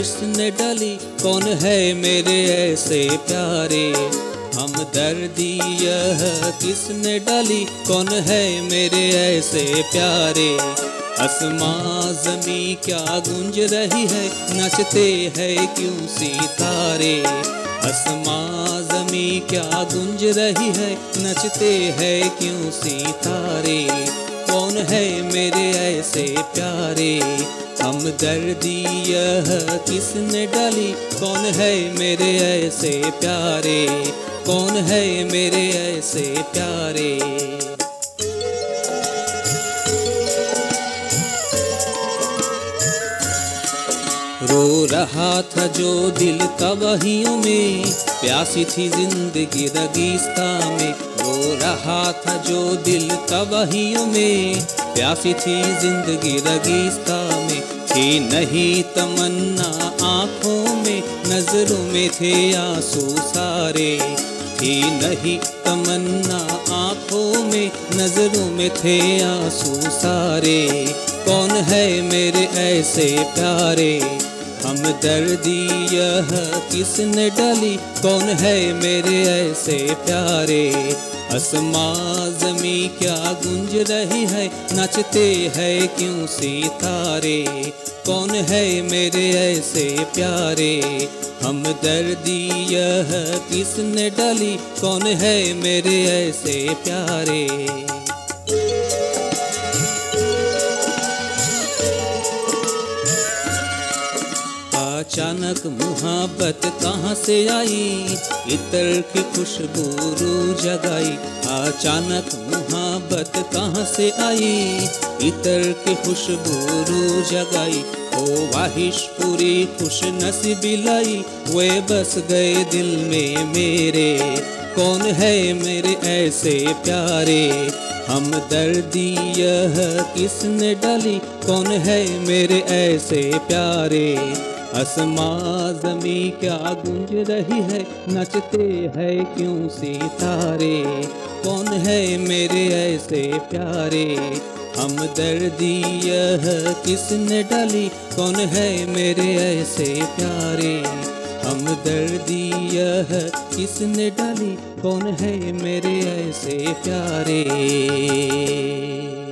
किसने डाली, कौन है मेरे ऐसे प्यारे। हमदर्दी यह किसने डाली, कौन है मेरे ऐसे प्यारे। आसमां ज़मीं क्या गूंज रही है, नाचते हैं क्यों सितारे। आसमां ज़मीं क्या गूंज रही है, नचते हैं क्यों सितारे। कौन है मेरे ऐसे प्यारे। हमदर्दी यह किसने डाली, कौन है मेरे ऐसे प्यारे। कौन है मेरे ऐसे प्यारे। रो रहा था जो दिल तबाहियों में, प्यासी थी जिंदगी रेगिस्तां में। रो रहा था जो दिल तबाहियों में, प्यासी थी जिंदगी रेगिस्तां में। थी नहीं तमन्ना आँखों में, नजरों में थे आंसू सारे। थी नहीं तमन्ना आँखों में, नजरों में थे आंसू सारे। कौन है मेरे ऐसे प्यारे। हमदर्दी यह किसने डाली, कौन है मेरे ऐसे प्यारे। आसमां ज़मीं क्या गूंज रही है, नाचते हैं क्यों सितारे। कौन है मेरे ऐसे प्यारे। हमदर्दी यह किसने डाली, कौन है मेरे ऐसे प्यारे। अचानक मुहब्बत कहाँ से आई, इत्र की खुशबू रूह जगाई। अचानक मुहब्बत कहाँ से आई, इत्र की खुशबू रूह जगाई। ओ वाहिश पूरी खुश नसीबी लाई, वे बस गए दिल में मेरे। कौन है मेरे ऐसे प्यारे। हमदर्दी यह किसने डाली, कौन है मेरे ऐसे प्यारे। आसमां ज़मीं क्या गूंज रही है, नचते हैं क्यों सितारे। कौन है मेरे ऐसे प्यारे। हमदर्दी यह किसने डाली, कौन है मेरे ऐसे प्यारे। हमदर्दी यह किसने डाली, कौन है मेरे ऐसे प्यारे।